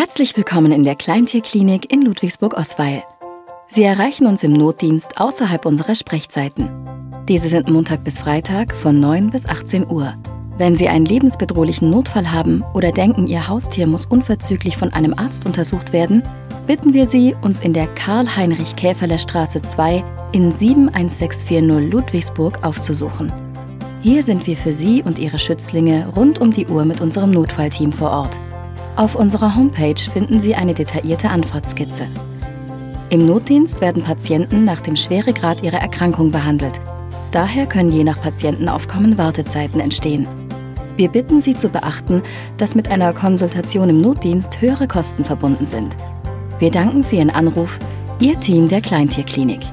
Herzlich willkommen in der Kleintierklinik in Ludwigsburg-Osweil. Sie erreichen uns im Notdienst außerhalb unserer Sprechzeiten. Diese sind Montag bis Freitag von 9 bis 18 Uhr. Wenn Sie einen lebensbedrohlichen Notfall haben oder denken, Ihr Haustier muss unverzüglich von einem Arzt untersucht werden, bitten wir Sie, uns in der Karl-Heinrich-Käferle-Straße 2 in 71640 Ludwigsburg aufzusuchen. Hier sind wir für Sie und Ihre Schützlinge rund um die Uhr mit unserem Notfallteam vor Ort. Auf unserer Homepage finden Sie eine detaillierte Anfahrtskizze. Im Notdienst werden Patienten nach dem Schweregrad ihrer Erkrankung behandelt. Daher können je nach Patientenaufkommen Wartezeiten entstehen. Wir bitten Sie zu beachten, dass mit einer Konsultation im Notdienst höhere Kosten verbunden sind. Wir danken für Ihren Anruf, Ihr Team der Kleintierklinik.